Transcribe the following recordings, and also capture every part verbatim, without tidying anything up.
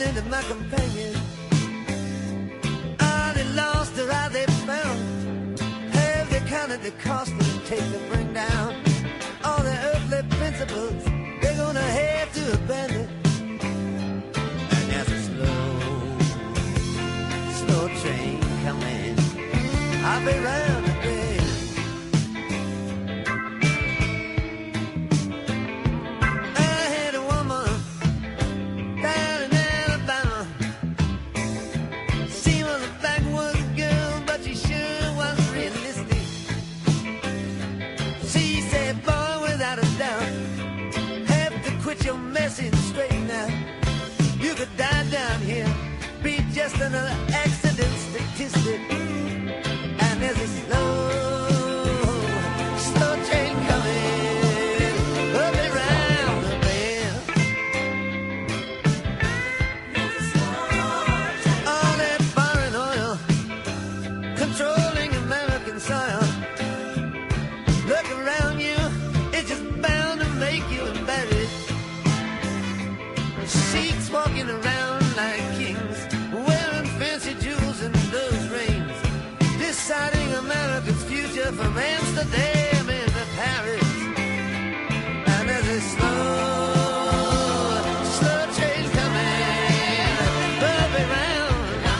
into my companion. Are they lost or are they found? Have they counted the cost and take the bring down? All the earthly principles they're gonna have to abandon. And there's a slow, slow train coming. I'll be round the bend. Your message straight now. You could die down here, be just another accident statistic. And there's a slow, slow train coming up and round the bend. All that foreign oil controlling American soil. Look around you, it's just bound to make you embarrassed. Sheiks walking around like kings, wearing fancy jewels and those rings, deciding America's future from Amsterdam into Paris. And there's a slow, slow train coming up around the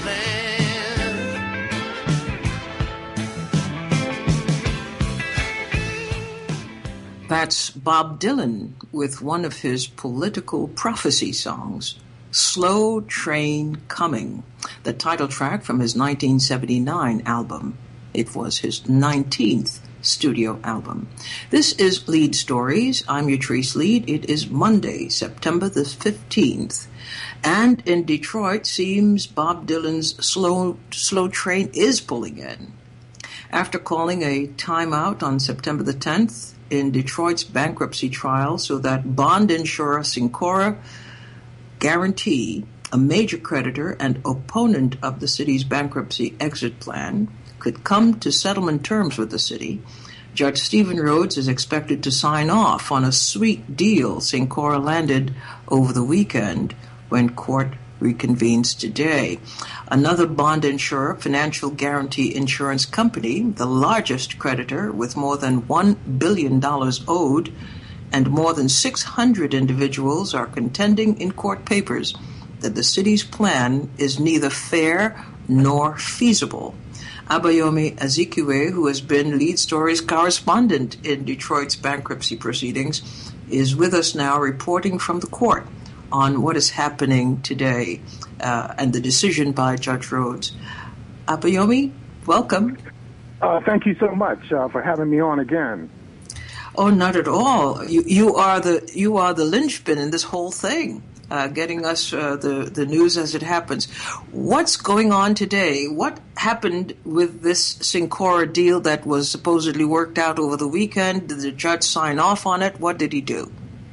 bend. That's Bob Dylan with one of his political prophecy songs, Slow Train Coming, the title track from his nineteen seventy-nine album. It was his nineteenth studio album. This is Lead Stories. I'm Yatrice Lead. It is Monday, September the fifteenth. And in Detroit, seems Bob Dylan's slow, slow train is pulling in. After calling a timeout on September the tenth, in Detroit's bankruptcy trial so that bond insurer Syncora Guarantee, a major creditor and opponent of the city's bankruptcy exit plan, could come to settlement terms with the city, Judge Stephen Rhodes is expected to sign off on a sweet deal Syncora landed over the weekend when court reconvenes today. Another bond insurer, Financial Guarantee Insurance Company, the largest creditor with more than one billion dollars owed, and more than six hundred individuals are contending in court papers that the city's plan is neither fair nor feasible. Abayomi Azikiwe, who has been Lead Stories correspondent in Detroit's bankruptcy proceedings, is with us now reporting from the court on what is happening today uh, and the decision by Judge Rhodes. Abayomi, welcome. Uh, thank you so much uh, for having me on again. Oh, not at all. You you are the you are the linchpin in this whole thing, uh, getting us uh, the the news as it happens. What's going on today? What happened with this Syncora deal that was supposedly worked out over the weekend? Did the judge sign off on it? What did he do?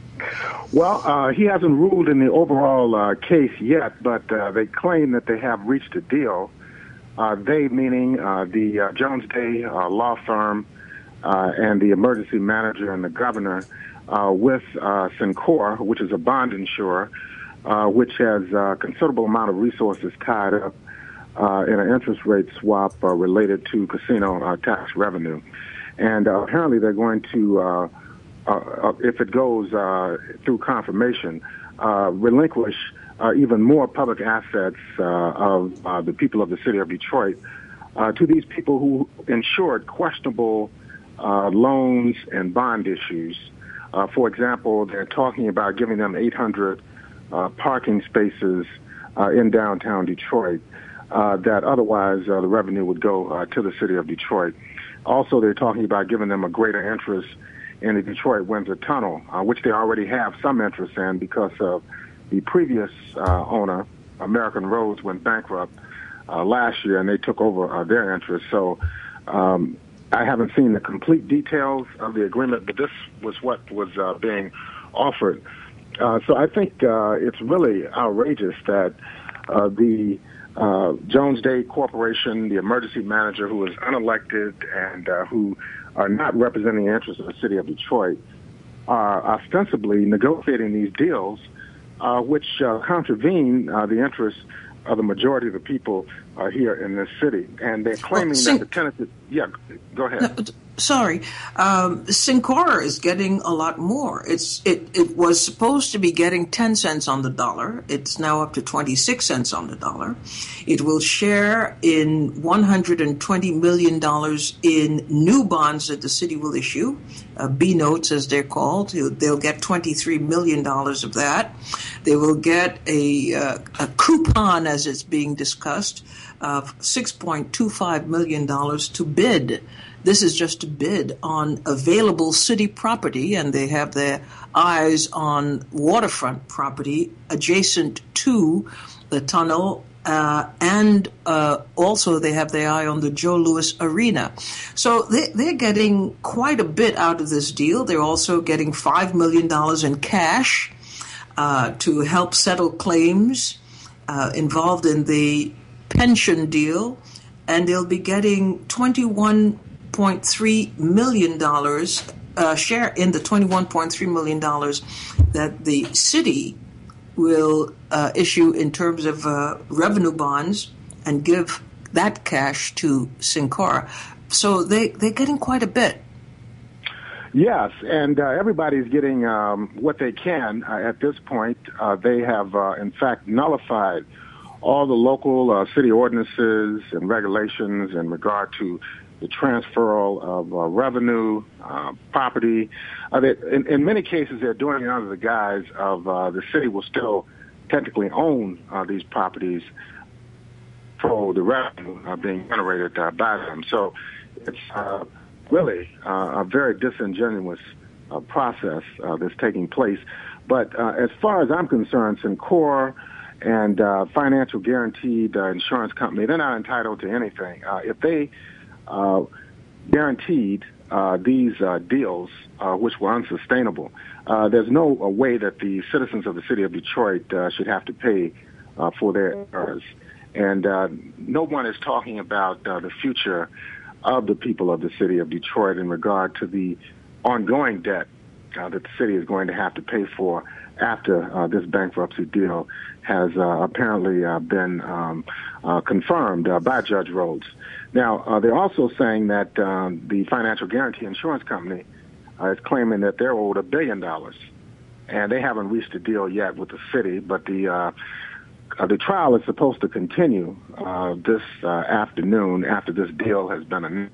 Well, uh, he hasn't ruled in the overall uh, case yet, but uh, they claim that they have reached a deal. Uh, they, meaning uh, the uh, Jones Day uh, law firm uh, and the emergency manager and the governor, uh, with uh, Syncora, which is a bond insurer, uh, which has a considerable amount of resources tied up uh, in an interest rate swap uh, related to casino uh, tax revenue. And uh, apparently they're going to uh, Uh, if it goes uh, through confirmation, uh, relinquish uh, even more public assets uh, of uh, the people of the city of Detroit uh, to these people who insured questionable uh, loans and bond issues. Uh, for example, they're talking about giving them eight hundred uh, parking spaces uh, in downtown Detroit uh, that otherwise uh, the revenue would go uh, to the city of Detroit. Also, they're talking about giving them a greater interest in the Detroit Windsor Tunnel, uh, which they already have some interest in because of the previous uh, owner, American Roads, went bankrupt uh, last year, and they took over uh, their interest. So um, I haven't seen the complete details of the agreement, but this was what was uh, being offered. Uh, so I think uh, it's really outrageous that uh, the uh, Jones Day Corporation, the emergency manager who is unelected and uh, who are not representing the interests of the city of Detroit, are ostensibly negotiating these deals uh, which uh, contravene uh, the interests of the majority of the people uh, here in this city. And they're claiming well, that the tenants... Yeah, go ahead. No, sorry. Um, Syncora is getting a lot more. It's it, it was supposed to be getting ten cents on the dollar. It's now up to twenty-six cents on the dollar. It will share in one hundred twenty million dollars in new bonds that the city will issue, uh, B-notes as they're called. They'll get twenty-three million dollars of that. They will get a, uh, a coupon, as it's being discussed, of six point two five million dollars to bid. This is just a bid on available city property, and they have their eyes on waterfront property adjacent to the tunnel, uh, and uh, also they have their eye on the Joe Louis Arena. So they, they're getting quite a bit out of this deal. They're also getting five million dollars in cash uh, to help settle claims uh, involved in the pension deal, and they'll be getting twenty-one point three million dollars uh, share in the twenty-one point three million dollars that the city will uh, issue in terms of uh, revenue bonds and give that cash to Syncora. So they, they're getting quite a bit. Yes, and uh, everybody's getting um, what they can uh, at this point. Uh, they have, uh, in fact, nullified all the local uh, city ordinances and regulations in regard to the transferal of uh, revenue, uh, property. Uh, that in, in many cases, they're doing it under the guise of uh, the city will still technically own uh, these properties for the revenue uh, being generated uh, by them. So it's uh, really uh, a very disingenuous uh, process uh, that's taking place. But uh, as far as I'm concerned, Syncora and uh, Financial Guaranteed uh, Insurance Company, they're not entitled to anything. Uh, if they uh, guaranteed uh, these uh, deals, uh, which were unsustainable, uh, there's no uh, way that the citizens of the city of Detroit uh, should have to pay uh, for their errors. And uh, no one is talking about uh, the future of the people of the city of Detroit in regard to the ongoing debt uh, that the city is going to have to pay for after uh, this bankruptcy deal has uh, apparently uh, been um, uh, confirmed uh, by Judge Rhodes. Now, uh, they're also saying that um, the Financial Guarantee Insurance Company uh, is claiming that they're owed a billion dollars, and they haven't reached a deal yet with the city, but the uh, uh, the trial is supposed to continue uh, this uh, afternoon after this deal has been announced.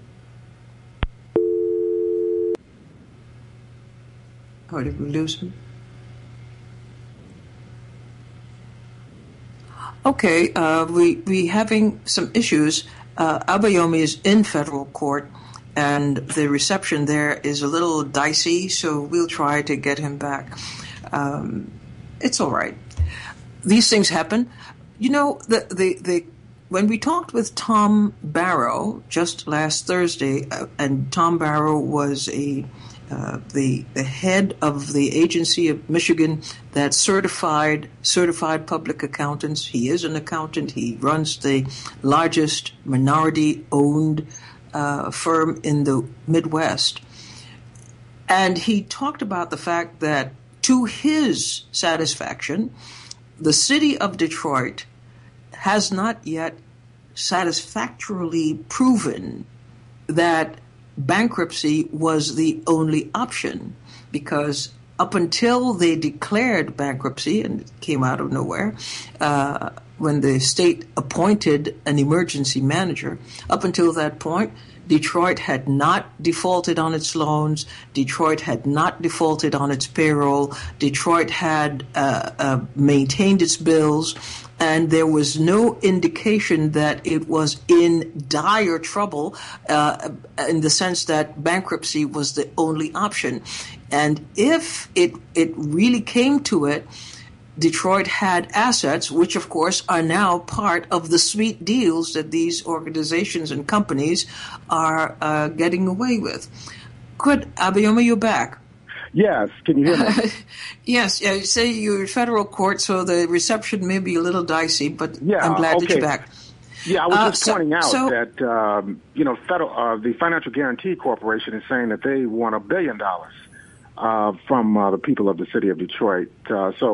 Oh, did we lose him? Okay, uh, we we having some issues. Uh, Abayomi is in federal court, and the reception there is a little dicey, so we'll try to get him back. Um, it's all right. These things happen. You know, the the, the when we talked with Tom Barrow just last Thursday, uh, and Tom Barrow was a Uh, the the head of the agency of Michigan that certified certified public accountants. He is an accountant. He runs the largest minority-owned uh, firm in the Midwest. And he talked about the fact that, to his satisfaction, the city of Detroit has not yet satisfactorily proven that bankruptcy was the only option, because up until they declared bankruptcy, and it came out of nowhere, uh, when the state appointed an emergency manager, up until that point, Detroit had not defaulted on its loans. Detroit had not defaulted on its payroll. Detroit had uh, uh, maintained its bills. And there was no indication that it was in dire trouble uh, in the sense that bankruptcy was the only option. And if it it really came to it, Detroit had assets, which, of course, are now part of the sweet deals that these organizations and companies are uh, getting away with. Good. Abayomi, you're back. Yes, can you hear me? Yes, yeah, you say you're in federal court, so the reception may be a little dicey, but yeah, I'm glad okay. that you're back. Yeah, I was uh, just so, pointing out so, that, um, you know, federal, uh, the Financial Guarantee Corporation is saying that they want a billion dollars uh, from uh, the people of the city of Detroit. Uh, so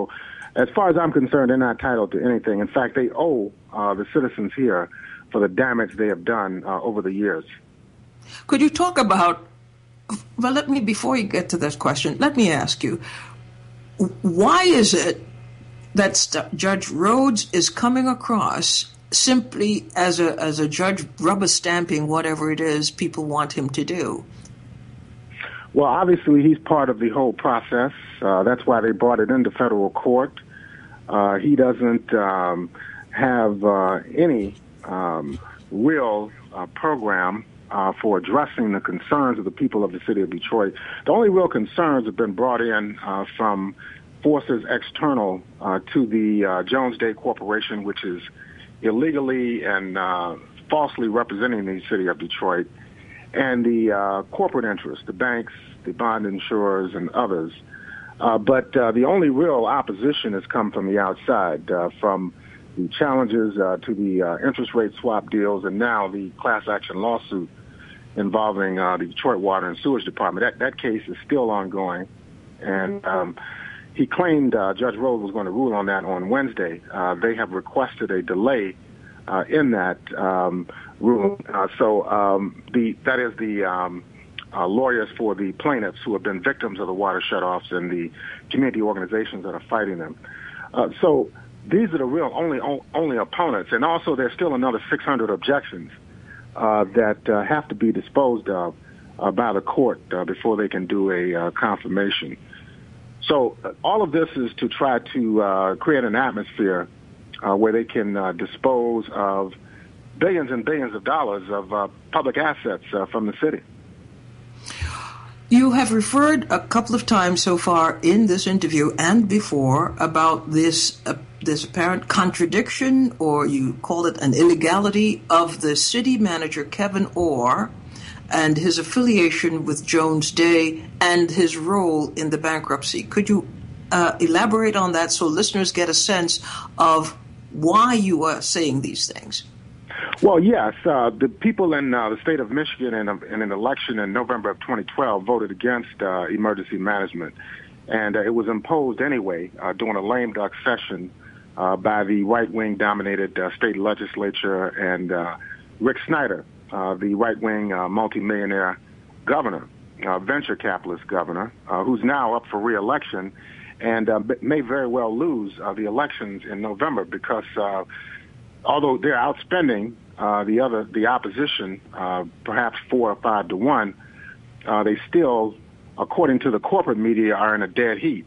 as far as I'm concerned, they're not entitled to anything. In fact, they owe uh, the citizens here for the damage they have done uh, over the years. Could you talk about, well, let me, before you get to this question, let me ask you, why is it that St- Judge Rhodes is coming across simply as a as a judge rubber stamping whatever it is people want him to do? Well, obviously, he's part of the whole process. Uh, that's why they brought it into federal court. Uh, he doesn't um, have uh, any um, real uh, program uh, for addressing the concerns of the people of the city of Detroit. The only real concerns have been brought in uh, from forces external uh, to the uh, Jones Day Corporation, which is illegally and uh, falsely representing the city of Detroit, and the uh, corporate interests, the banks, the bond insurers, and others. Uh, but uh, the only real opposition has come from the outside, uh, from the challenges uh, to the uh, interest rate swap deals, and now the class action lawsuit involving uh, the Detroit Water and Sewage Department. That, that case is still ongoing, and um, he claimed uh, Judge Rhodes was going to rule on that on Wednesday. Uh, they have requested a delay uh, in that um, ruling. Uh, so um, the that is the um, uh, lawyers for the plaintiffs who have been victims of the water shutoffs and the community organizations that are fighting them. Uh, so these are the real only only opponents, and also there's still another six hundred objections uh, that uh, have to be disposed of uh, by the court uh, before they can do a uh, confirmation. So uh, all of this is to try to uh, create an atmosphere uh, where they can uh, dispose of billions and billions of dollars of uh, public assets uh, from the city. You have referred a couple of times so far in this interview and before about this uh, this apparent contradiction, or you call it an illegality, of the city manager, Kevin Orr, and his affiliation with Jones Day and his role in the bankruptcy. Could you uh, elaborate on that so listeners get a sense of why you are saying these things? Well, yes. Uh, the people in uh, the state of Michigan in, a, in an election in November of twenty twelve voted against uh, emergency management, and uh, it was imposed anyway uh, during a lame duck session uh, by the right-wing dominated uh, state legislature and uh, Rick Snyder, Uh, the right-wing uh, multimillionaire governor, uh, venture capitalist governor, uh, who's now up for re-election and uh, may very well lose uh, the elections in November because uh, although they're outspending uh, the other, the opposition, uh, perhaps four or five to one, uh, they still, according to the corporate media, are in a dead heat.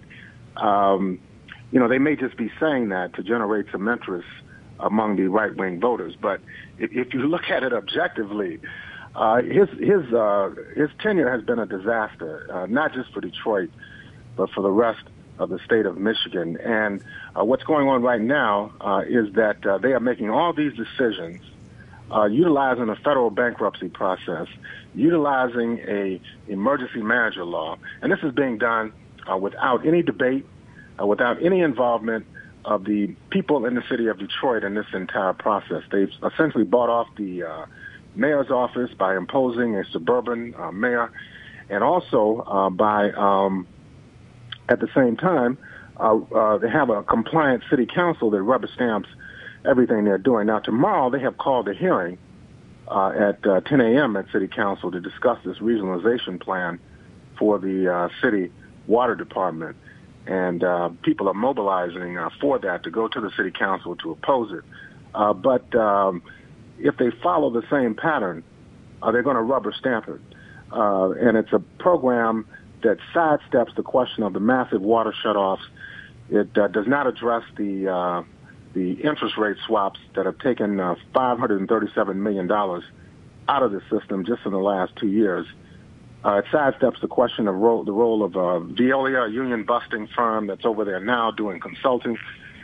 Um, you know, they may just be saying that to generate some interest among the right-wing voters, but if, if you look at it objectively, uh, his his uh, his tenure has been a disaster, uh, not just for Detroit, but for the rest of the state of Michigan. And uh, what's going on right now uh, is that uh, they are making all these decisions, uh, utilizing a federal bankruptcy process, utilizing a emergency manager law, and this is being done uh, without any debate, uh, without any involvement of the people in the city of Detroit in this entire process. They've essentially bought off the uh, mayor's office by imposing a suburban uh, mayor, and also uh, by, um, at the same time, uh, uh, they have a compliant city council that rubber stamps everything they're doing. Now, tomorrow they have called a hearing uh, at uh, ten a.m. at city council to discuss this regionalization plan for the uh, city water department. And uh, people are mobilizing uh, for that to go to the city council to oppose it. Uh, but um, if they follow the same pattern, uh, they're going to rubber stamp it. Uh, and it's a program that sidesteps the question of the massive water shutoffs. It uh, does not address the uh, the interest rate swaps that have taken uh, five hundred thirty-seven million dollars out of the system just in the last two years. Uh, it sidesteps the question of role, the role of uh, Veolia, a union-busting firm that's over there now doing consulting.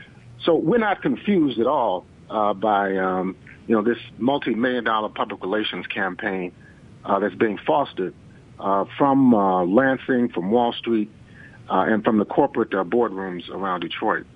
So we're not confused at all uh, by, um, you know, this multi-million dollar public relations campaign uh, that's being fostered uh, from uh, Lansing, from Wall Street, uh, and from the corporate uh, boardrooms around Detroit.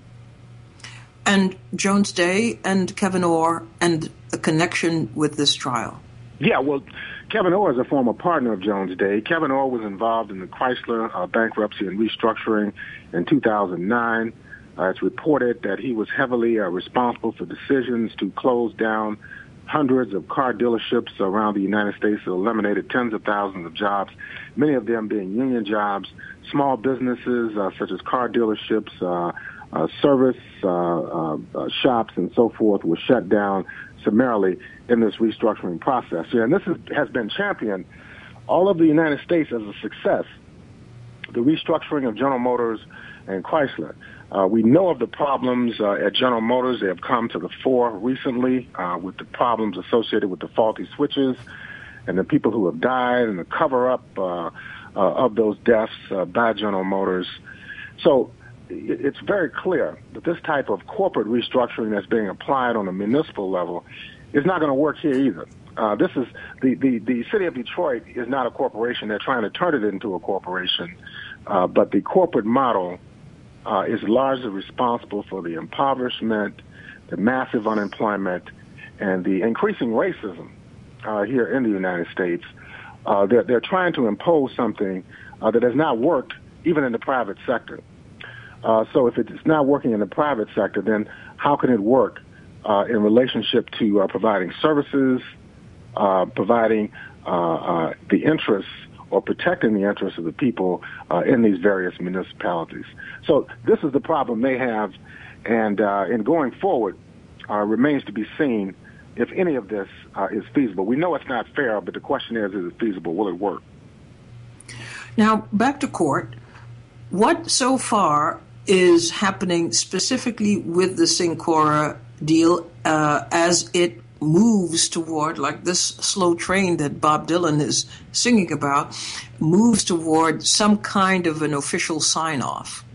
And Jones Day and Kevin Orr and the connection with this trial. Yeah, well, Kevin Orr is a former partner of Jones Day. Kevin Orr was involved in the Chrysler uh, bankruptcy and restructuring in two thousand nine. Uh, it's reported that he was heavily uh, responsible for decisions to close down hundreds of car dealerships around the United States that eliminated tens of thousands of jobs, many of them being union jobs. Small businesses uh, such as car dealerships, uh, uh, service uh, uh, uh, shops, and so forth were shut down summarily in this restructuring process. Yeah, and this is, has been championed all over the United States as a success, the restructuring of General Motors and Chrysler. Uh, we know of the problems uh, at General Motors. They have come to the fore recently uh, with the problems associated with the faulty switches and the people who have died and the cover-up uh, uh, of those deaths uh, by General Motors. So it's very clear that this type of corporate restructuring that's being applied on a municipal level is not going to work here either. Uh, this is the, the, the city of Detroit is not a corporation. They're trying to turn it into a corporation. Uh, but the corporate model uh, is largely responsible for the impoverishment, the massive unemployment, and the increasing racism uh, here in the United States. Uh, they're, they're trying to impose something uh, that has not worked even in the private sector. Uh, so if it's not working in the private sector, then how can it work uh, in relationship to uh, providing services, uh, providing uh, uh, the interests or protecting the interests of the people uh, in these various municipalities? So this is the problem they have, and uh, in going forward, uh, remains to be seen if any of this uh, is feasible. We know it's not fair, but the question is, is it feasible? Will it work? Now, back to court. What so far is happening specifically with the Syncora deal uh, as it moves toward, like this slow train that Bob Dylan is singing about, moves toward some kind of an official sign-off?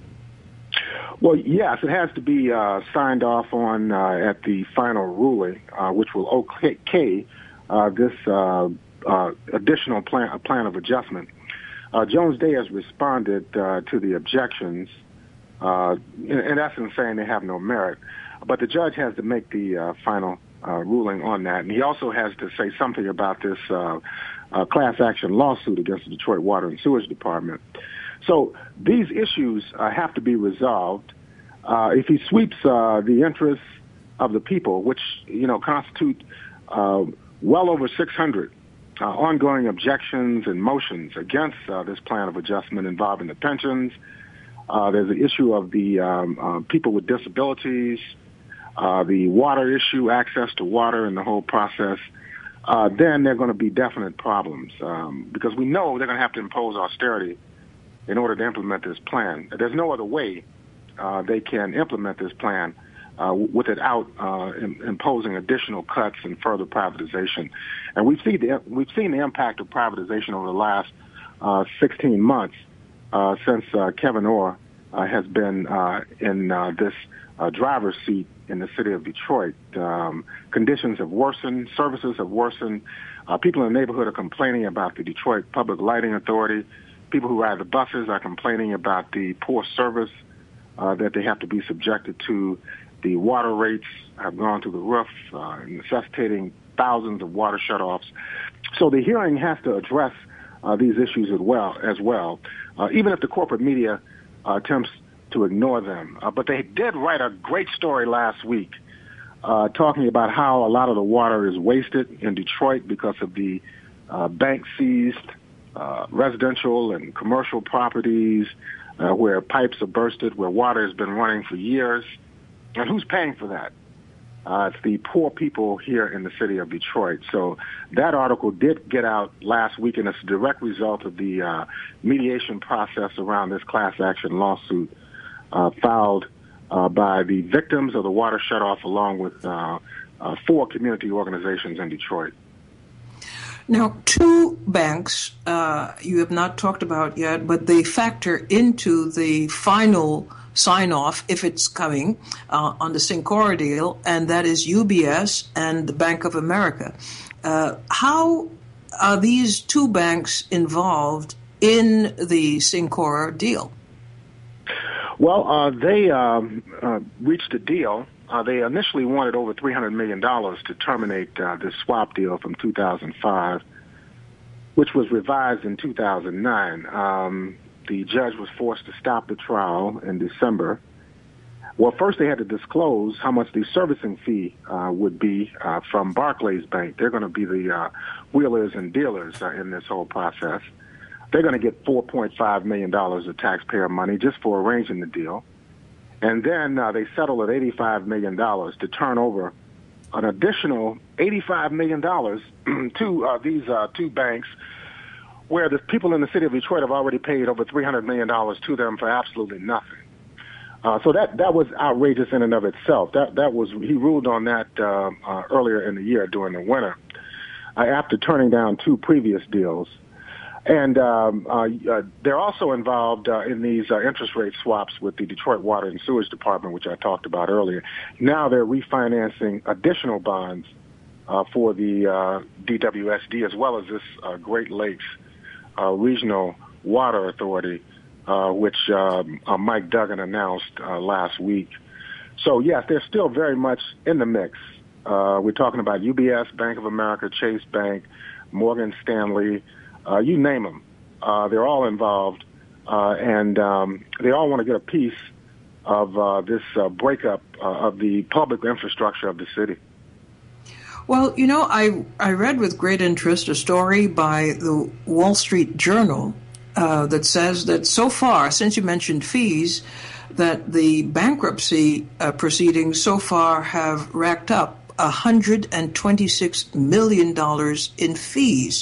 Well, yes, it has to be uh, signed off on uh, at the final ruling, uh, which will okay uh, this uh, uh, additional plan, plan of adjustment. Uh, Jones Day has responded uh, to the objections, uh, in, in essence saying they have no merit. But the judge has to make the uh, final uh, ruling on that. And he also has to say something about this uh, uh, class action lawsuit against the Detroit Water and Sewage Department. So these issues uh, have to be resolved. Uh, if he sweeps uh, the interests of the people, which, you know, constitute uh, well over six hundred Uh, ongoing objections and motions against uh, this plan of adjustment involving the pensions. Uh, there's the issue of the um, uh, people with disabilities, uh, the water issue, access to water and the whole process. Uh, then there are going to be definite problems um, because we know they're going to have to impose austerity in order to implement this plan. There's no other way uh, they can implement this plan Uh, without uh, in, imposing additional cuts and further privatization. And we've seen the, we've seen the impact of privatization over the last uh, sixteen months uh, since uh, Kevin Orr uh, has been uh, in uh, this uh, driver's seat in the city of Detroit. Um, conditions have worsened. Services have worsened. Uh, people in the neighborhood are complaining about the Detroit Public Lighting Authority. People who ride the buses are complaining about the poor service uh, that they have to be subjected to. The water rates have gone through the roof, uh, necessitating thousands of water shutoffs. So the hearing has to address uh, these issues as well, as well, uh, even if the corporate media uh, attempts to ignore them. Uh, but they did write a great story last week uh, talking about how a lot of the water is wasted in Detroit because of the uh, bank seized uh, residential and commercial properties uh, where pipes are bursted, where water has been running for years. And who's paying for that? Uh, it's the poor people here in the city of Detroit. So that article did get out last week, and it's a direct result of the uh, mediation process around this class action lawsuit uh, filed uh, by the victims of the water shutoff along with uh, uh, four community organizations in Detroit. Now, two banks uh, you have not talked about yet, but they factor into the final sign-off, if it's coming, uh, on the Syncora deal, and that is U B S and the Bank of America. Uh, how are these two banks involved in the Syncora deal? Well, uh, they um, uh, reached a deal. Uh, they initially wanted over three hundred million dollars to terminate uh, this swap deal from two thousand five, which was revised in two thousand nine. Um, The judge was forced to stop the trial in December. Well, first they had to disclose how much the servicing fee uh, would be uh, from Barclays Bank. They're going to be the uh, wheelers and dealers uh, in this whole process. They're going to get four point five million dollars of taxpayer money just for arranging the deal. And then uh, they settled at eighty-five million dollars to turn over an additional eighty-five million dollars to uh, these uh, two banks, where the people in the city of Detroit have already paid over three hundred million dollars to them for absolutely nothing. Uh, so that that was outrageous in and of itself. That that was he ruled on that uh, uh, earlier in the year during the winter, uh, after turning down two previous deals. And um, uh, uh, they're also involved uh, in these uh, interest rate swaps with the Detroit Water and Sewage Department, which I talked about earlier. Now they're refinancing additional bonds uh, for the uh, D W S D, as well as this uh, Great Lakes uh, Regional Water Authority, Uh, which um, uh, Mike Duggan announced uh, last week. So, yes, they're still very much in the mix. Uh, we're talking about U B S, Bank of America, Chase Bank, Morgan Stanley, uh, you name them. Uh, they're all involved, uh, and um, they all want to get a piece of uh, this uh, breakup uh, of the public infrastructure of the city. Well, you know, I, I read with great interest a story by the Wall Street Journal Uh, that says that so far, since you mentioned fees, that the bankruptcy uh, proceedings so far have racked up one hundred twenty-six million dollars in fees.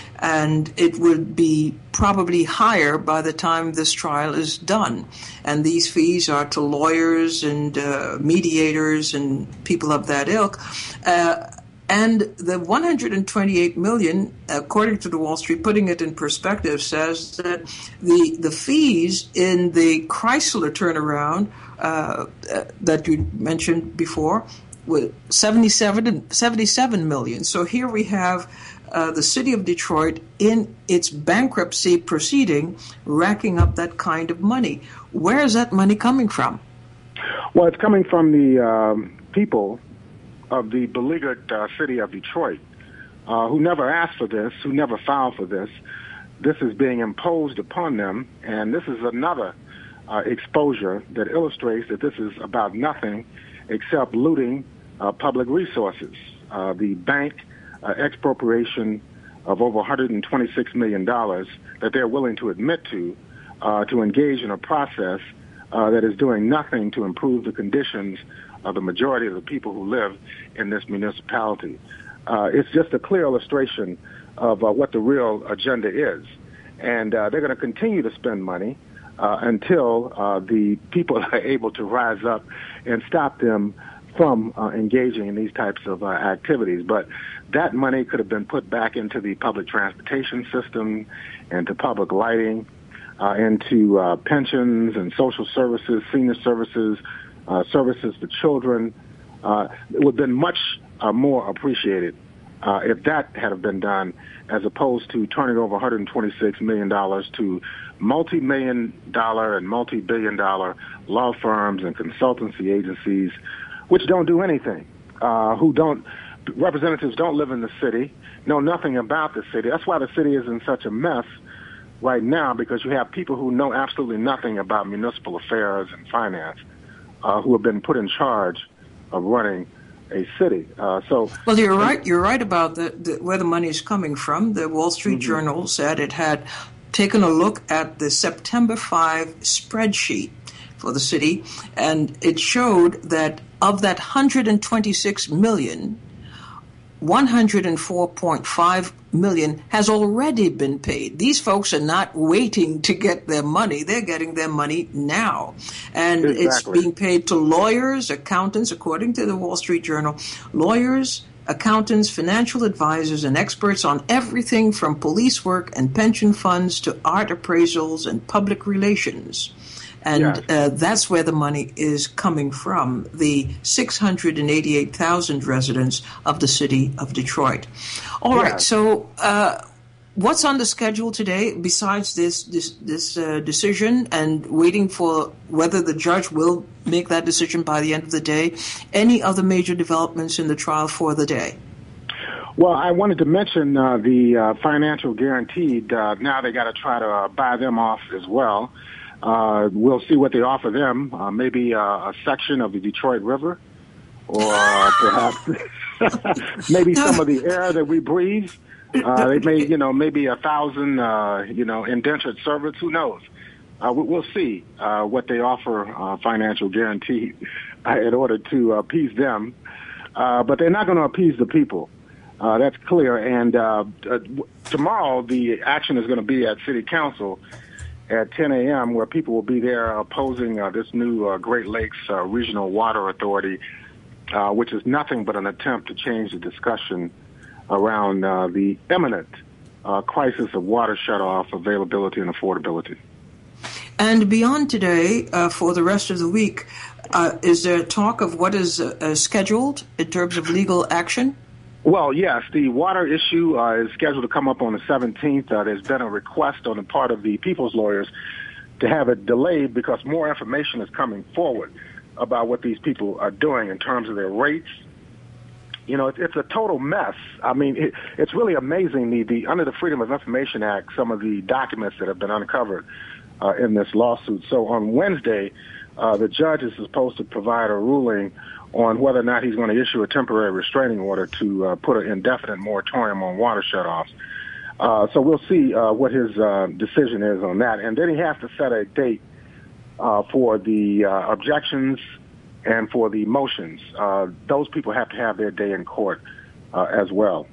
And it would be probably higher by the time this trial is done. And these fees are to lawyers and uh, mediators and people of that ilk. Uh, And the one hundred twenty-eight million dollars, according to the Wall Street, putting it in perspective, says that the the fees in the Chrysler turnaround uh, uh, that you mentioned before were seventy-seven, seventy-seven million dollars. So here we have uh, the city of Detroit in its bankruptcy proceeding racking up that kind of money. Where is that money coming from? Well, it's coming from the um, people of the beleaguered uh, city of Detroit, uh, who never asked for this, who never filed for this. This is being imposed upon them, and this is another uh, exposure that illustrates that this is about nothing except looting uh, public resources. Uh, the bank uh, expropriation of over one hundred twenty-six million dollars that they're willing to admit to, uh, to engage in a process uh, that is doing nothing to improve the conditions of the majority of the people who live in this municipality. Uh, it's just a clear illustration of uh, what the real agenda is. And uh, they're going to continue to spend money uh, until uh, the people are able to rise up and stop them from uh, engaging in these types of uh, activities. But that money could have been put back into the public transportation system, into public lighting, uh, into uh, pensions and social services, senior services, Uh, services to children. Uh, it would have been much uh, more appreciated uh, if that had been done, as opposed to turning over one hundred twenty-six million dollars to multi-million dollar and multi-billion dollar law firms and consultancy agencies, which don't do anything, uh, who don't, representatives don't live in the city, know nothing about the city. That's why the city is in such a mess right now, because you have people who know absolutely nothing about municipal affairs and finance, Uh, who have been put in charge of running a city. Uh, so, well, you're right. You're right about the, the, where the money is coming from. The Wall Street mm-hmm. Journal said it had taken a look at the September fifth spreadsheet for the city, and it showed that of that one hundred twenty-six million dollars, one hundred four point five million dollars has already been paid. These folks are not waiting to get their money. They're getting their money now. And exactly. It's being paid to lawyers, accountants, according to the Wall Street Journal, lawyers, accountants, financial advisors, and experts on everything from police work and pension funds to art appraisals and public relations. And yes. uh, that's where the money is coming from, the six hundred eighty-eight thousand residents of the city of Detroit. All yes. right, so uh, what's on the schedule today besides this this, this uh, decision and waiting for whether the judge will make that decision by the end of the day? Any other major developments in the trial for the day? Well, I wanted to mention uh, the uh, financial guaranteed. Uh, now they got to try to uh, buy them off as well. Uh, we'll see what they offer them. Uh, maybe uh, a section of the Detroit River, or uh, perhaps maybe some of the air that we breathe. Uh, they may, you know, maybe a thousand, uh, you know, indentured servants. Who knows? Uh, we'll see uh, what they offer uh, financial guarantee uh, in order to appease them. Uh, but they're not going to appease the people. Uh, that's clear. And uh, uh, tomorrow the action is going to be at City Council at ten a.m., where people will be there opposing uh, this new uh, Great Lakes uh, Regional Water Authority, uh, which is nothing but an attempt to change the discussion around uh, the imminent uh, crisis of water shutoff availability and affordability. And beyond today, uh, for the rest of the week, uh, is there talk of what is uh, scheduled in terms of legal action? Well, yes, the water issue uh, is scheduled to come up on the seventeenth. Uh, there's been a request on the part of the people's lawyers to have it delayed because more information is coming forward about what these people are doing in terms of their rates. You know, it's, it's a total mess. I mean, it, it's really amazing. The, the under the Freedom of Information Act, some of the documents that have been uncovered uh, in this lawsuit. So on Wednesday, uh, the judge is supposed to provide a ruling on whether or not he's going to issue a temporary restraining order to uh, put an indefinite moratorium on water shutoffs. Uh, so we'll see uh, what his uh, decision is on that. And then he has to set a date uh, for the uh, objections and for the motions. Uh, those people have to have their day in court uh, as well.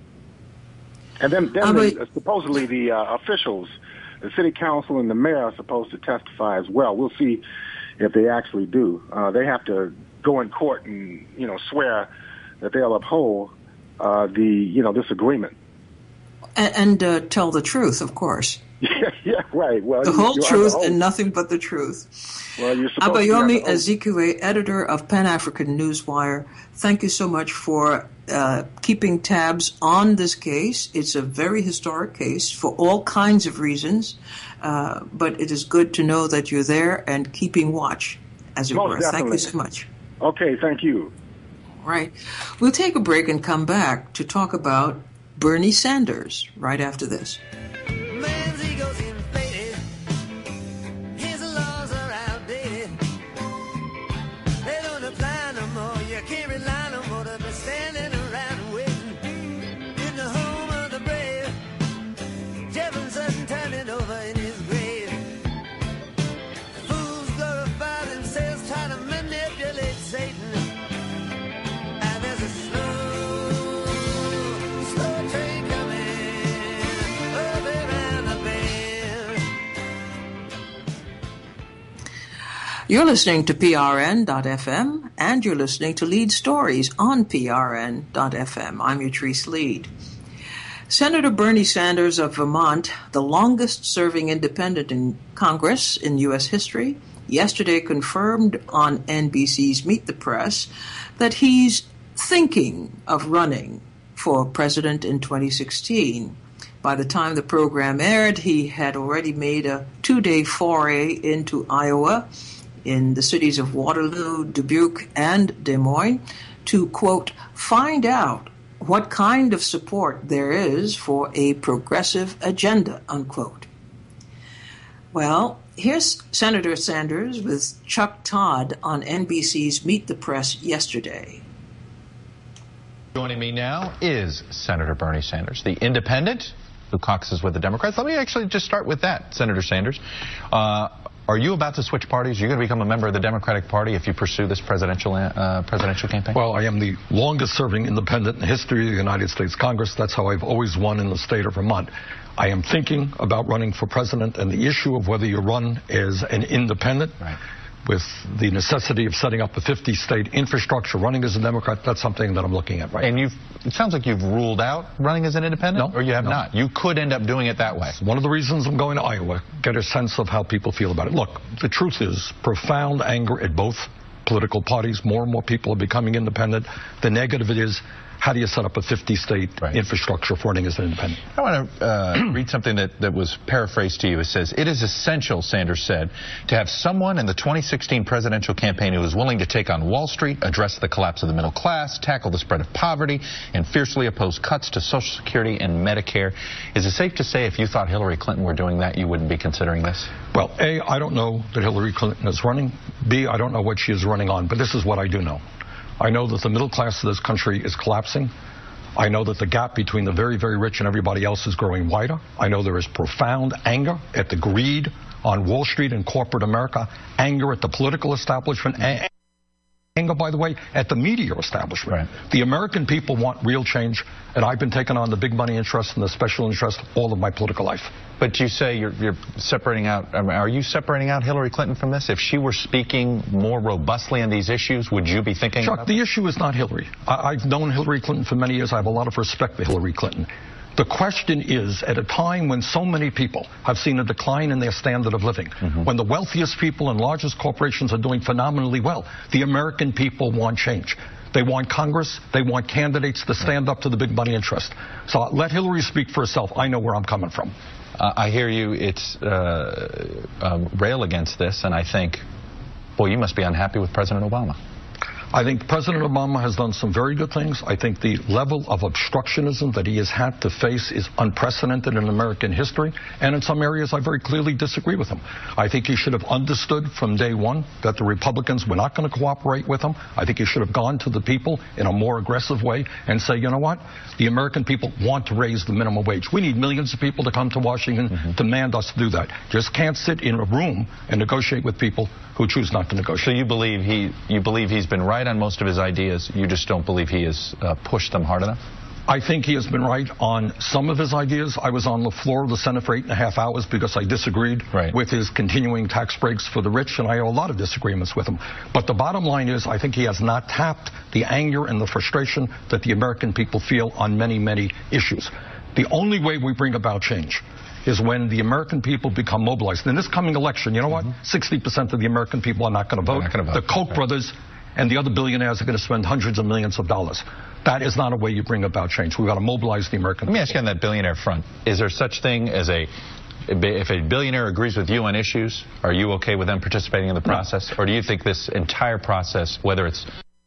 And then, then the, uh, supposedly the uh, officials, the city council and the mayor are supposed to testify as well. We'll see if they actually do. Uh, they have to go in court and, you know, swear that they'll uphold uh, the, you know, this agreement. And, and uh, tell the truth, of course. Yeah, yeah, right. Well, the you, whole you truth the and nothing but the truth. Well, you're supposed Abayomi to Azikiwe, editor of Pan-African Newswire, thank you so much for uh, keeping tabs on this case. It's a very historic case for all kinds of reasons, uh, but it is good to know that you're there and keeping watch, as it Most were. definitely. Thank you so much. Okay, thank you. All right. We'll take a break and come back to talk about Bernie Sanders right after this. Man's ego's inflated. His laws are outdated. They don't apply no more. You can't rely no more to be standing around waiting. In the home of the brave, Jefferson turned it over in his grave. Fools glorify themselves, try to manipulate Satan. And there's a slow, slow train coming up around the bend. You're listening to P R N dot F M, and you're listening to Lead Stories on P R N dot F M. I'm Yatrice Lead. Senator Bernie Sanders of Vermont, the longest-serving independent in Congress in U S history, yesterday confirmed on N B C's Meet the Press that he's thinking of running for president in twenty sixteen. By the time the program aired, he had already made a two-day foray into Iowa in the cities of Waterloo, Dubuque, and Des Moines to, quote, find out what kind of support there is for a progressive agenda, unquote. Well, here's Senator Sanders with Chuck Todd on N B C's Meet the Press yesterday. Joining me now is Senator Bernie Sanders, the independent who caucuses with the Democrats. Let me actually just start with that, Senator Sanders. Uh, are you about to switch parties? Are you going to become a member of the Democratic Party if you pursue this presidential uh, presidential campaign? Well, I am the longest-serving independent in the history of the United States Congress. That's how I've always won in the state of Vermont. I am thinking about running for president, and the issue of whether you run as an independent, right, with the necessity of setting up a fifty-state infrastructure, running as a Democrat, that's something that I'm looking at right and now. And you've, it sounds like you've ruled out running as an independent? No. Or you have no. not? You could end up doing it that way. One of the reasons I'm going to Iowa, get a sense of how people feel about it. Look, the truth is profound anger at both political parties. More and more people are becoming independent. The negative it is how do you set up a fifty-state right. infrastructure for running as an independent? I want to uh, read something that, that was paraphrased to you. It says, it is essential, Sanders said, to have someone in the twenty sixteen presidential campaign who is willing to take on Wall Street, address the collapse of the middle class, tackle the spread of poverty, and fiercely oppose cuts to Social Security and Medicare. Is it safe to say if you thought Hillary Clinton were doing that, you wouldn't be considering this? Well, A, I don't know that Hillary Clinton is running. B, I don't know what she is running on, but this is what I do know. I know that the middle class of this country is collapsing. I know that the gap between the very, very rich and everybody else is growing wider. I know there is profound anger at the greed on Wall Street and corporate America, anger at the political establishment, and anger, by the way, at the media establishment. Right. The American people want real change, and I've been taking on the big money interest and the special interest all of my political life. But you say you're, you're separating out, I mean, are you separating out Hillary Clinton from this? If she were speaking more robustly on these issues, would you be thinking Chuck, about the that? issue is not Hillary. I, I've known Hillary Clinton for many years. I have a lot of respect for Hillary Clinton. The question is, at a time when so many people have seen a decline in their standard of living, mm-hmm. when the wealthiest people and largest corporations are doing phenomenally well, the American people want change. They want Congress. They want candidates to stand up to the big money interest. So let Hillary speak for herself. I know where I'm coming from. Uh, I hear you. It's uh, um, rail against this, and I think, boy, you must be unhappy with President Obama. I think President Obama has done some very good things. I think the level of obstructionism that he has had to face is unprecedented in American history. And in some areas, I very clearly disagree with him. I think he should have understood from day one that the Republicans were not going to cooperate with him. I think he should have gone to the people in a more aggressive way and say, you know what? The American people want to raise the minimum wage. We need millions of people to come to Washington, mm-hmm. demand us to do that. Just can't sit in a room and negotiate with people who choose not to negotiate. So you believe he, you believe he's been right on most of his ideas. You just don't believe he has uh, pushed them hard enough? I think he has been right on some of his ideas. I was on the floor of the Senate for eight and a half hours because I disagreed right. with his continuing tax breaks for the rich, and I have a lot of disagreements with him. But the bottom line is I think he has not tapped the anger and the frustration that the American people feel on many, many issues. The only way we bring about change is when the American people become mobilized. In this coming election, you know what? Mm-hmm. sixty percent of the American people are not going to vote. vote. The Koch right. brothers and the other billionaires are going to spend hundreds of millions of dollars. That is not a way you bring about change. We've got to mobilize the American people. Let me ask you on that billionaire front. Is there such thing as a, if a billionaire agrees with you on issues, are you okay with them participating in the process? No. Or do you think this entire process, whether it's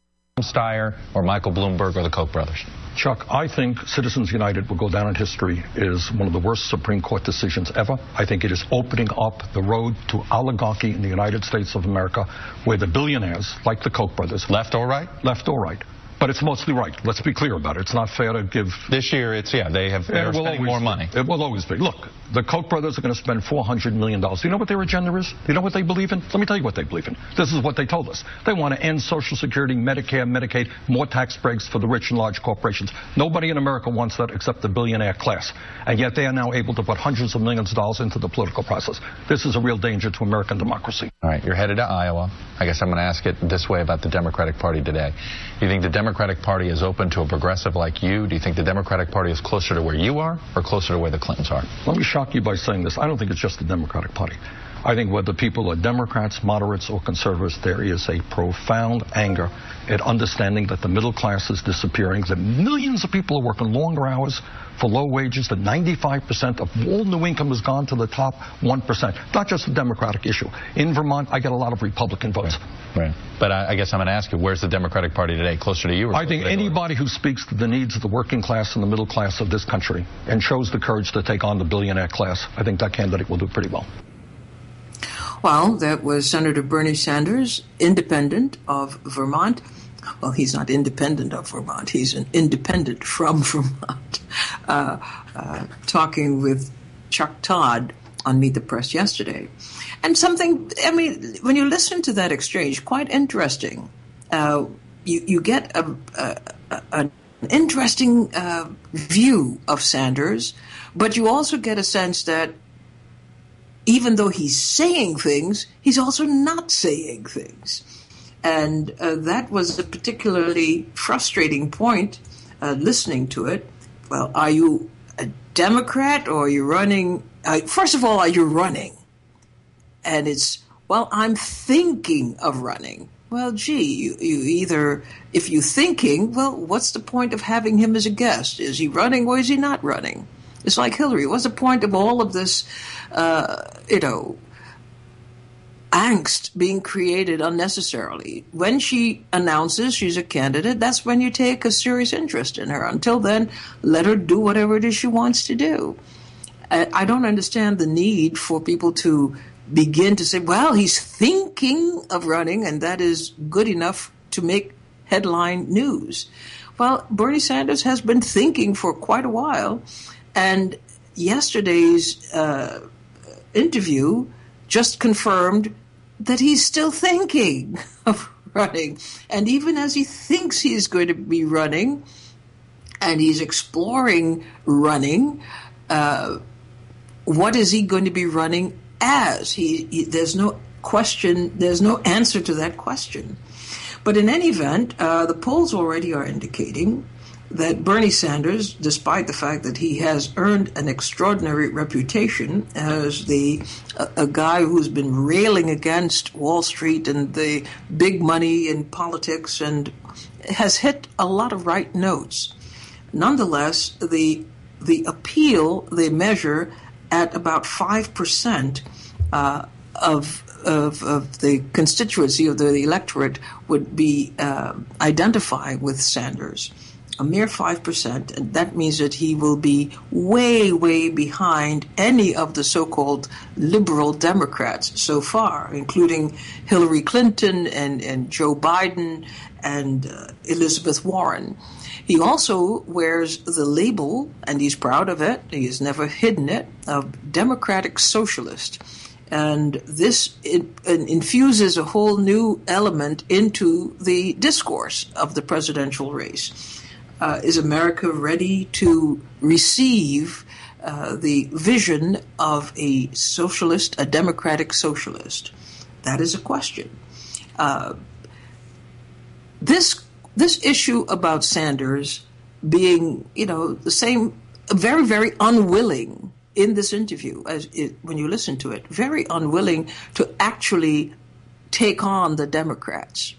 Steyer or Michael Bloomberg or the Koch brothers? Chuck, I think Citizens United will go down in history as one of the worst Supreme Court decisions ever. I think it is opening up the road to oligarchy in the United States of America, where the billionaires, like the Koch brothers... Left or right? Left or right. But it's mostly right. Let's be clear about it. It's not fair to give... This year, it's, yeah, they have they're spending more money. It will always be. Look, the Koch brothers are going to spend four hundred million dollars. Do you know what their agenda is? Do you know what they believe in? Let me tell you what they believe in. This is what they told us. They want to end Social Security, Medicare, Medicaid, more tax breaks for the rich and large corporations. Nobody in America wants that except the billionaire class. And yet they are now able to put hundreds of millions of dollars into the political process. This is a real danger to American democracy. All right, you're headed to Iowa. I guess I'm going to ask it this way about the Democratic Party today. Do you think the Democratic Party is open to a progressive like you? Do you think the Democratic Party is closer to where you are or closer to where the Clintons are? Let me shock you by saying this. I don't think it's just the Democratic Party. I think whether people are Democrats, moderates, or conservatives, there is a profound anger at understanding that the middle class is disappearing, that millions of people are working longer hours for low wages, that ninety-five percent of all new income has gone to the top one percent. Not just a Democratic issue. In Vermont, I get a lot of Republican votes. Right. right. But I, I guess I'm going to ask you, where's the Democratic Party today? Closer to you? Or I think anybody who speaks to the needs of the working class and the middle class of this country and shows the courage to take on the billionaire class, I think that candidate will do pretty well. Well, that was Senator Bernie Sanders, independent of Vermont. Well, he's not independent of Vermont. He's an independent from Vermont. Uh, uh, talking with Chuck Todd on Meet the Press yesterday. And something, I mean, when you listen to that exchange, quite interesting. Uh, you, you get a, a, a, an interesting uh, view of Sanders, but you also get a sense that even though he's saying things, he's also not saying things. And uh, that was a particularly frustrating point, uh, listening to it. Well, are you a Democrat or are you running? Uh, first of all, are you running? And it's, well, I'm thinking of running. well, gee, you, you either, if you're thinking, well, what's the point of having him as a guest? Is he running or is he not running? It's like Hillary. What's the point of all of this, uh, you know, angst being created unnecessarily? When she announces she's a candidate, that's when you take a serious interest in her. Until then, let her do whatever it is she wants to do. I, I don't understand the need for people to begin to say, well, he's thinking of running, and that is good enough to make headline news. Well, Bernie Sanders has been thinking for quite a while, and yesterday's uh, interview just confirmed that he's still thinking of running. And even as he thinks he's going to be running, and he's exploring running, uh, what is he going to be running as? He, he, there's no question, there's no answer to that question. But in any event, uh, the polls already are indicating that Bernie Sanders, despite the fact that he has earned an extraordinary reputation as the a, a guy who's been railing against Wall Street and the big money in politics and has hit a lot of right notes, nonetheless, the the appeal they measure at about five percent uh, of, of of the constituency of the electorate would be uh, identify with Sanders. A mere five percent, and that means that he will be way, way behind any of the so-called liberal Democrats so far, including Hillary Clinton and, and Joe Biden and uh, Elizabeth Warren. He also wears the label, and he's proud of it, he has never hidden it, of Democratic Socialist. And this it, it infuses a whole new element into the discourse of the presidential race. Uh, is America ready to receive uh, the vision of a socialist, a democratic socialist? That is a question. Uh, this this issue about Sanders being, you know, the same, very, very unwilling in this interview, as it, when you listen to it, very unwilling to actually take on the Democrats.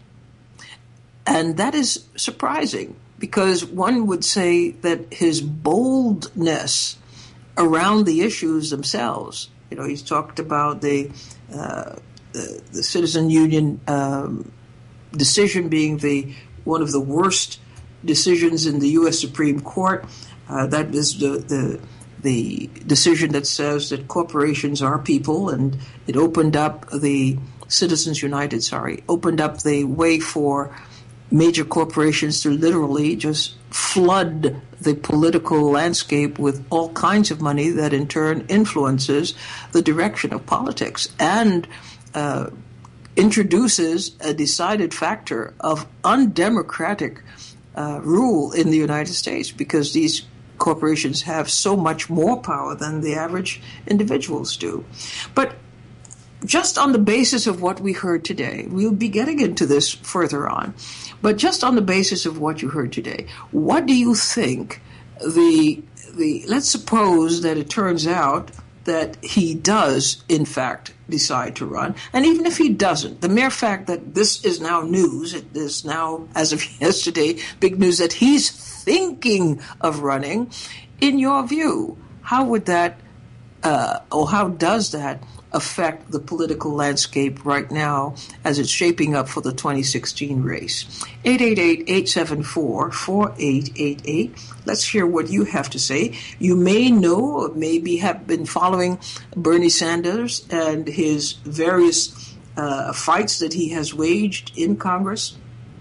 And that is surprising, because one would say that his boldness around the issues themselves, you know, he's talked about the uh, the, the Citizen Union um, decision being the one of the worst decisions in the U S Supreme Court. Uh, that is the, the the decision that says that corporations are people, and it opened up the Citizens United, sorry, opened up the way for major corporations to literally just flood the political landscape with all kinds of money that in turn influences the direction of politics and uh, introduces a decided factor of undemocratic uh, rule in the United States, because these corporations have so much more power than the average individuals do. But just on the basis of what we heard today, we'll be getting into this further on, but just on the basis of what you heard today, what do you think the, the, let's suppose that it turns out that he does, in fact, decide to run, and even if he doesn't, the mere fact that this is now news, it is now, as of yesterday, big news that he's thinking of running, in your view, how would that, uh, or how does that affect the political landscape right now as it's shaping up for the twenty sixteen race? eight eight eight, eight seven four, four eight eight eight. Let's hear what you have to say. You may know or maybe have been following Bernie Sanders and his various uh, fights that he has waged in Congress.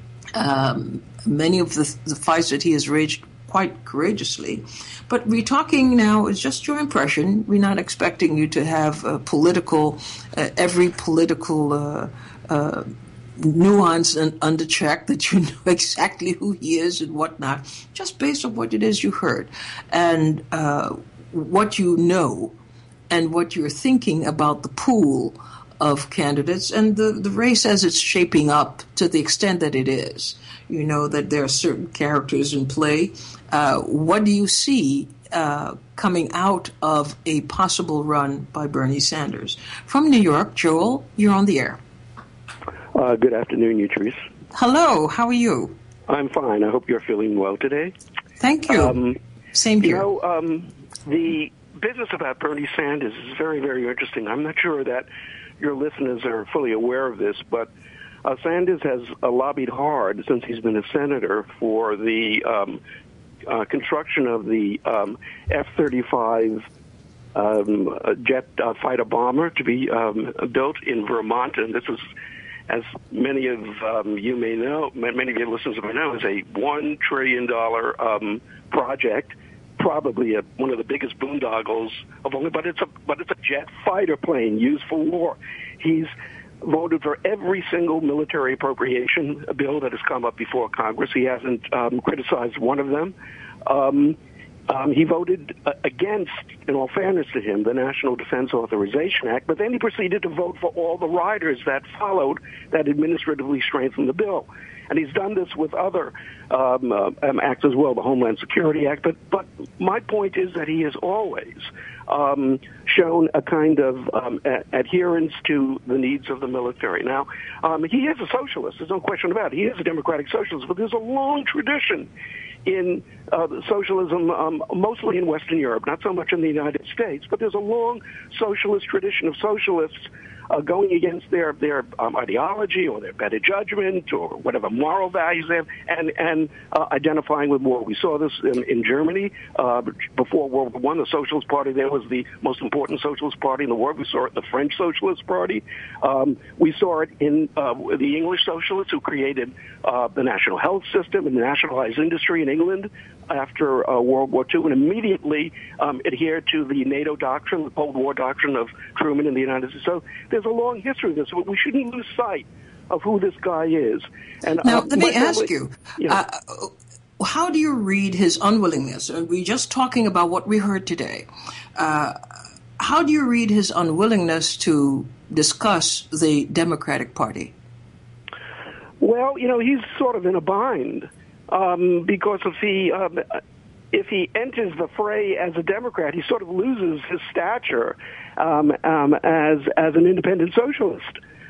Um, many of the, the fights that he has waged quite courageously. But we're talking now, it's just your impression. We're not expecting you to have a political, uh, every political uh, uh, nuance and under check, that you know exactly who he is and whatnot, just based on what it is you heard and uh, what you know and what you're thinking about the pool of candidates and the, the race as it's shaping up to the extent that it is. You know that there are certain characters in play. Uh, what do you see uh, coming out of a possible run by Bernie Sanders? From New York, Joel, you're on the air. Uh, good afternoon, Utrice. Hello, how are you? I'm fine. I hope you're feeling well today. Thank you. Um, Same here. You know, um, the business about Bernie Sanders is very, very interesting. I'm not sure that your listeners are fully aware of this, but uh, Sanders has uh, lobbied hard since he's been a senator for the um, uh, construction of the um, F thirty-five um, jet uh, fighter bomber to be um, built in Vermont, and this is, as many of um, you may know, many of your listeners may know, is a one trillion dollars um, project, probably a, one of the biggest boondoggles of only, but it's a but it's a jet fighter plane used for war. He's voted for every single military appropriation bill that has come up before Congress. He hasn't um, criticized one of them. Um, Um, he voted uh, against, in all fairness to him, the National Defense Authorization Act, but then he proceeded to vote for all the riders that followed that administratively strengthened the bill. And he's done this with other um, uh, um, acts as well, the Homeland Security Act. But, but my point is that he has always um, shown a kind of um, a- adherence to the needs of the military. Now, um, he is a socialist. There's no question about it. He is a democratic socialist, but there's a long tradition in uh, socialism, um, mostly in Western Europe, not so much in the United States, but there's a long socialist tradition of socialists uh, going against their their um, ideology or their better judgment or whatever moral values they have, and and uh, identifying with war. We saw this in, in Germany uh, before World War One. The Socialist Party there was the most important socialist party in the world. We saw it in the French Socialist Party. Um, we saw it in uh, the English socialists who created uh, the national health system and the nationalized industry in England after uh, World War Two, and immediately um, adhered to the NATO doctrine, the Cold War doctrine of Truman in the United States. So there's a long history of this, but we shouldn't lose sight of who this guy is. And now, uh, let me family, ask you, you know, uh, how do you read his unwillingness? And we're just talking about what we heard today. Uh, how do you read his unwillingness to discuss the Democratic Party? Well, you know, he's sort of in a bind. Um, because if he um, if he enters the fray as a Democrat, he sort of loses his stature um, um, as as an independent socialist,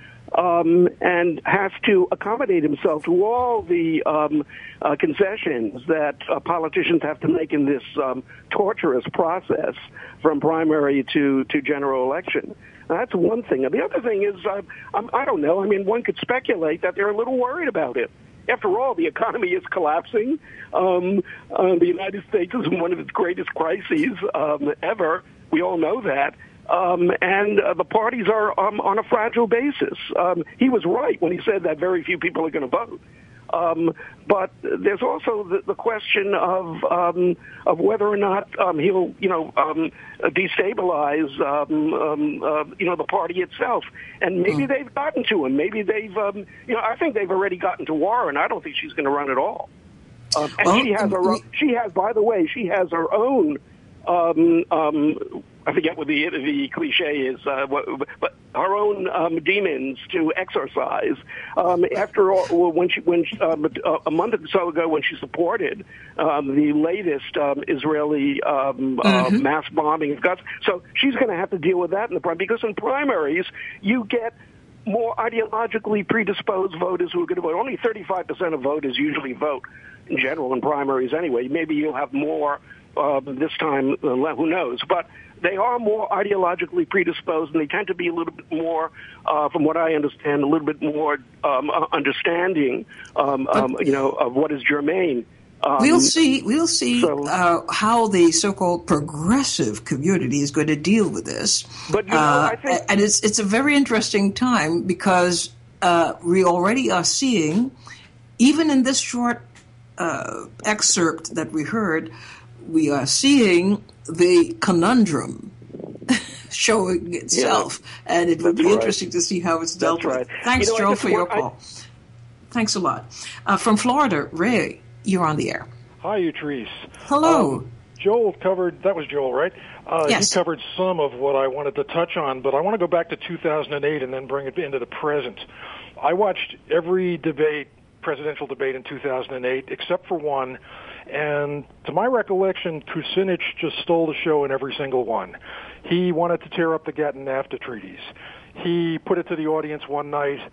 um, and has to accommodate himself to all the um, uh, concessions that uh, politicians have to make in this um, torturous process from primary to to general election. Now, that's one thing. And the other thing is, uh, I'm, I don't know. I mean, one could speculate that they're a little worried about it. After all, the economy is collapsing. Um, uh, the United States is in one of its greatest crises um, ever. We all know that. Um, and uh, the parties are um, on a fragile basis. Um, he was right when he said that very few people are going to vote. Um, but there's also the, the question of um, of whether or not um, he'll, you know, um, destabilize, um, um, uh, you know, the party itself. And maybe mm. they've gotten to him. Maybe they've, um, you know, I think they've already gotten to Warren. I don't think she's going to run at all. Um, and well, she has her own, she has, by the way, she has her own. Um, um, I forget what the the cliche is, uh, what, but her own um, demons to exorcise. Um, after all, when she when she, um, a month or so ago, when she supported um, the latest um, Israeli um, mm-hmm. uh, mass bombing of Gaza, so she's going to have to deal with that in the primary, because in primaries you get more ideologically predisposed voters who are going to vote. Only thirty-five percent of voters usually vote in general in primaries anyway. Maybe you'll have more uh, this time, uh, who knows? But they are more ideologically predisposed, and they tend to be a little bit more, uh, from what I understand, a little bit more um, uh, understanding, um, um, you know, of what is germane. Um, we'll see. We'll see so, uh, how the so-called progressive community is going to deal with this. But you know, uh, I think, and it's it's a very interesting time, because uh, we already are seeing, even in this short uh, excerpt that we heard, we are seeing the conundrum showing itself, yeah, and it would be right. interesting to see how it's dealt that's with. Right. Thanks, you know, Joe, for your I, call. Thanks a lot. Uh, from Florida, Ray, you're on the air. Hi, Utrice. Hello. Um, Joel covered, that was Joel, right? Uh, yes. He covered some of what I wanted to touch on, but I want to go back to two thousand eight and then bring it into the present. I watched every debate, presidential debate in two thousand eight, except for one. And to my recollection, Kucinich just stole the show in every single one. He wanted to tear up the GATT and NAFTA treaties. He put it to the audience one night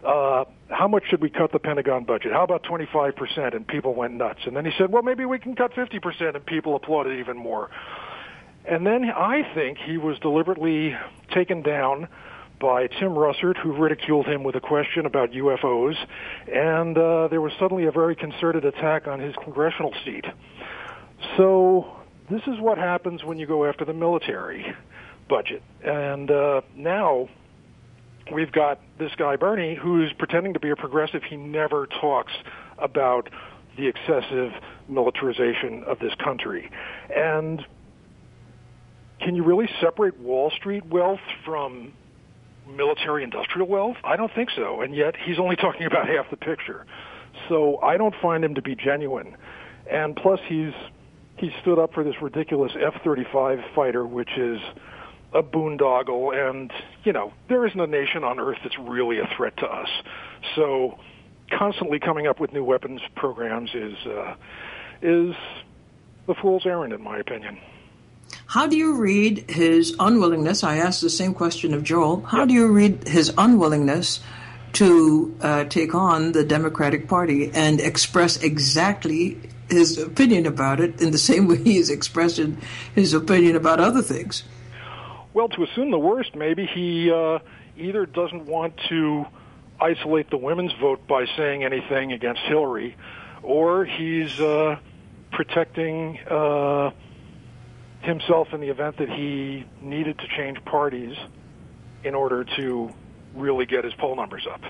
uh, how much should we cut the Pentagon budget? How about twenty-five percent? And people went nuts. And then he said, well, maybe we can cut fifty percent, and people applauded even more. And then I think he was deliberately taken down by Tim Russert, who ridiculed him with a question about U F Os, and uh, there was suddenly a very concerted attack on his congressional seat. So this is what happens when you go after the military budget. And uh, now we've got this guy, Bernie, who's pretending to be a progressive. He never talks about the excessive militarization of this country. And can you really separate Wall Street wealth from military-industrial wealth? I don't think so, and yet he's only talking about half the picture. So I don't find him to be genuine. And plus, he's he stood up for this ridiculous F thirty-five fighter, which is a boondoggle, and, you know, there isn't a nation on Earth that's really a threat to us. So constantly coming up with new weapons programs is uh, is the fool's errand, in my opinion. How do you read his unwillingness? I asked the same question of Joel. How do you read his unwillingness to uh, take on the Democratic Party and express exactly his opinion about it in the same way he has expressed his opinion about other things? Well, to assume the worst, maybe he uh, either doesn't want to isolate the women's vote by saying anything against Hillary, or he's uh, protecting uh, himself in the event that he needed to change parties in order to really get his poll numbers up.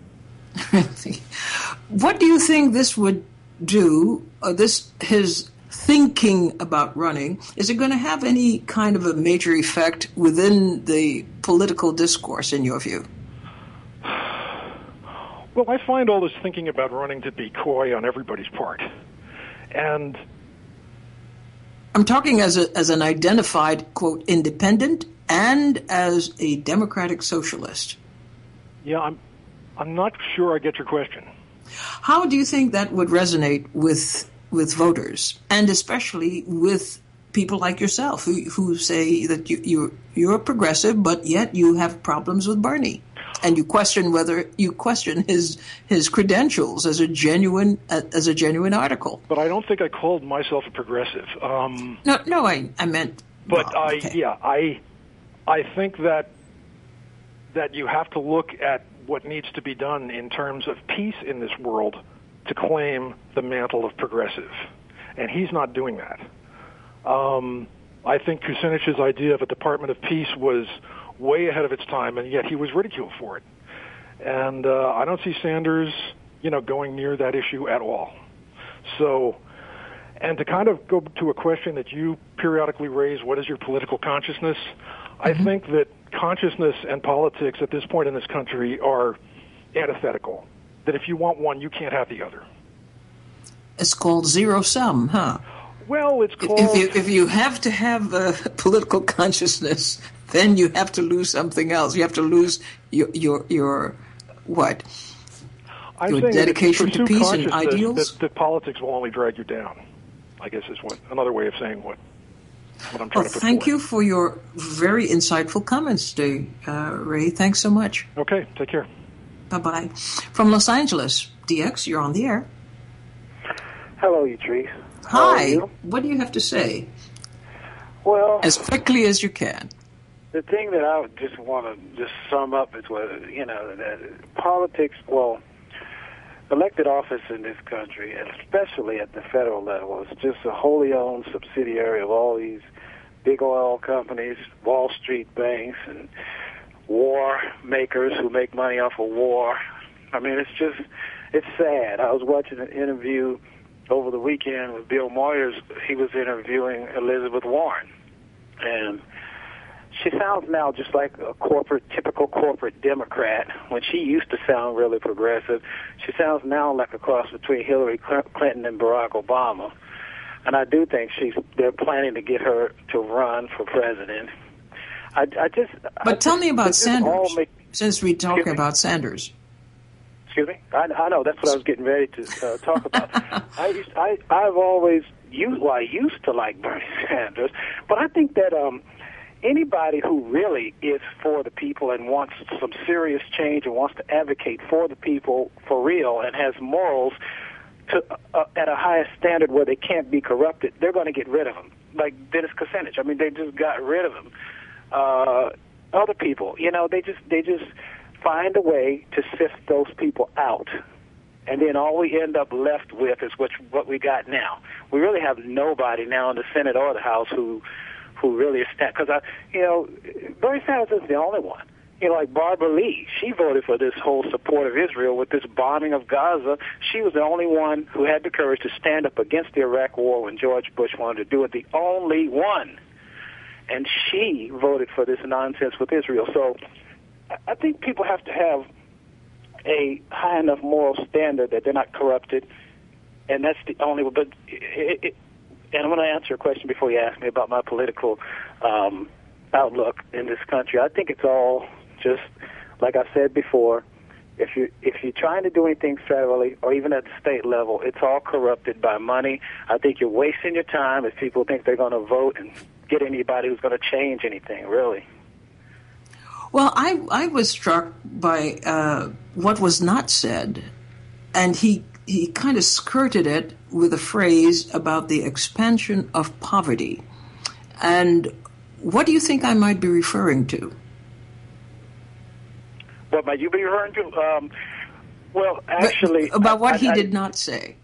What do you think this would do, uh, this his thinking about running? Is it going to have any kind of a major effect within the political discourse, in your view? Well, I find all this thinking about running to be coy on everybody's part. And I'm talking as a, as an identified, quote, independent and as a democratic socialist. Yeah, I'm I'm not sure I get your question. How do you think that would resonate with with voters, and especially with people like yourself who, who say that you, you're, you're a progressive, but yet you have problems with Bernie? And you question whether you question his his credentials as a genuine as a genuine article. But I don't think I called myself a progressive. Um, no, no, I I meant. But well, I okay. yeah I I think that that you have to look at what needs to be done in terms of peace in this world to claim the mantle of progressive, and he's not doing that. Um, I think Kucinich's idea of a Department of Peace was way ahead of its time, and yet he was ridiculed for it. And uh, I don't see Sanders, you know, going near that issue at all. So, and to kind of go to a question that you periodically raise, what is your political consciousness? Mm-hmm. I think that consciousness and politics at this point in this country are antithetical. That if you want one, you can't have the other. It's called zero sum, huh? Well, it's called... If you, if you have to have a political consciousness, then you have to lose something else. You have to lose your, your, your what? I'm your saying dedication that to peace and ideals? That, that politics will only drag you down, I guess is what another way of saying what, what I'm trying well, to put thank forward. you for your very insightful comments today, uh, Ray. Thanks so much. Okay, take care. Bye-bye. From Los Angeles, D X, you're on the air. Hello, Yatrice. Hi. You? What do you have to say? Well, as quickly as you can. The thing that I would just want to just sum up is what, you know, that politics, well, elected office in this country, especially at the federal level, is just a wholly owned subsidiary of all these big oil companies, Wall Street banks, and war makers who make money off of war. I mean, it's just, it's sad. I was watching an interview over the weekend with Bill Moyers. He was interviewing Elizabeth Warren, and she sounds now just like a corporate, typical corporate Democrat. When she used to sound really progressive, she sounds now like a cross between Hillary Clinton and Barack Obama. And I do think she's, they're planning to get her to run for president. I, I just. But I tell just, me about Sanders, make, since we're talking about Sanders. Excuse me? I, I know, that's what I was getting ready to uh, talk about. I used, I, I've always used, well, I used to like Bernie Sanders, but I think that, um, anybody who really is for the people and wants some serious change and wants to advocate for the people for real and has morals to uh, at a highest standard where they can't be corrupted, they're going to get rid of them. Like Dennis Kucinich, I mean, they just got rid of him. Uh, other people, you know, they just they just find a way to sift those people out. And then all we end up left with is what what we got now. We really have nobody now in the Senate or the House who who really is stand. Because I, you know, Bernie Sanders is the only one. You know, like Barbara Lee, she voted for this whole support of Israel with this bombing of Gaza. She was the only one who had the courage to stand up against the Iraq War when George Bush wanted to do it. The only one, and she voted for this nonsense with Israel. So I think people have to have a high enough moral standard that they're not corrupted, and that's the only. But it, it, and I'm going to answer a question before you ask me about my political um, outlook in this country. I think it's all just like I said before. If you if you're trying to do anything federally or even at the state level, it's all corrupted by money. I think you're wasting your time if people think they're going to vote and get anybody who's going to change anything. Really. Well, I, I was struck by uh, what was not said, and he he kind of skirted it with a phrase about the expansion of poverty. And what do you think I might be referring to? What might you be referring to? Um, well, actually... But about what I, he I, did I, not say.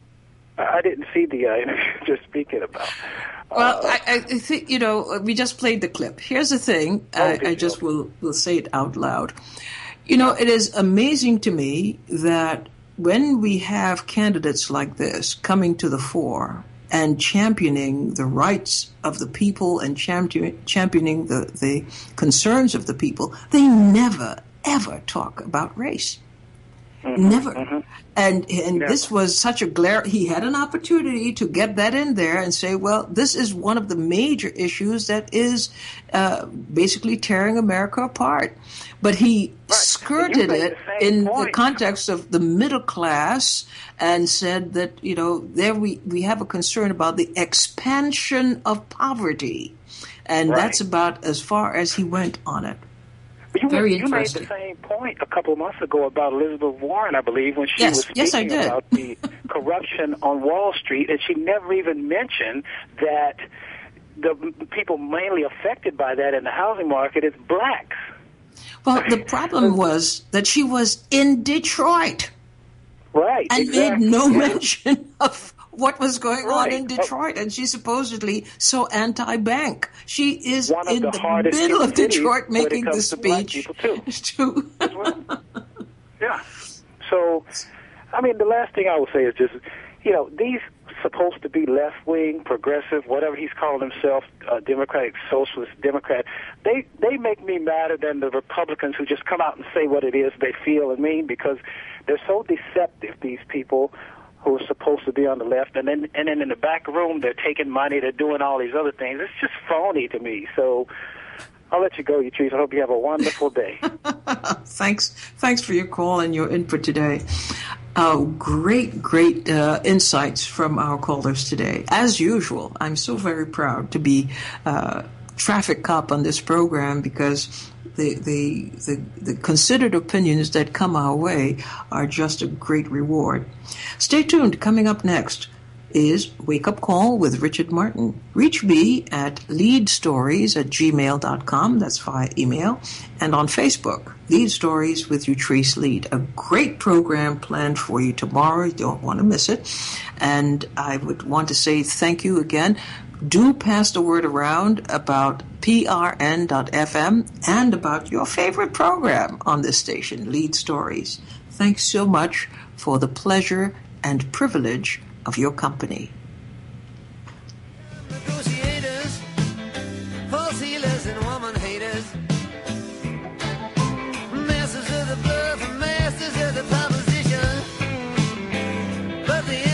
I didn't see the uh, interview you're speaking about. Well, I, I think, you know, we just played the clip. Here's the thing. Oh, I, I just will, will say it out loud. You know, it is amazing to me that when we have candidates like this coming to the fore and championing the rights of the people and champion, championing the, the concerns of the people, they never, ever talk about race. Mm-hmm, Never. Mm-hmm. And and Never. This was such a glare. He had an opportunity to get that in there and say, well, this is one of the major issues that is uh, basically tearing America apart. But he right. skirted it the in point. the context of the middle class and said that, you know, there we, we have a concern about the expansion of poverty. And right. that's about as far as he went on it. But you, Very you made the same point a couple of months ago about Elizabeth Warren, I believe, when she yes, was speaking yes, I did. about the corruption on Wall Street, and she never even mentioned that the people mainly affected by that in the housing market is blacks. Well, the problem was that she was in Detroit. Right, and exactly. made no yeah. mention of what was going right. on in Detroit, and she's supposedly so anti-bank. She is One of in the, the middle of Detroit making the to speech. Too. to as well. Yeah. So, I mean, the last thing I would say is just, you know, these supposed to be left-wing, progressive, whatever he's called himself, uh, Democratic, Socialist, Democrat, they, they make me madder than the Republicans who just come out and say what it is they feel and mean, because they're so deceptive, these people who are supposed to be on the left, and then and then in the back room they're taking money, they're doing all these other things. It's just phony to me. So I'll let you go, Yatrice. I hope you have a wonderful day. Thanks, thanks for your call and your input today. Uh, great, great uh, insights from our callers today. As usual, I'm so very proud to be uh, traffic cop on this program, because the, the the the considered opinions that come our way are just a great reward. Stay tuned. Coming up next is Wake Up Call with Richard Martin. Reach me at leadstories at gmail dot com. That's via email. And on Facebook, Lead Stories with Yatrice Lead. A great program planned for you tomorrow. You don't want to miss it. And I would want to say thank you again. Do pass the word around about P R N dot F M and about your favorite program on this station, Lead Stories. Thanks so much for the pleasure and privilege of your company. Negotiators, false healers and woman haters, masters of the bluff and masters of the proposition, but the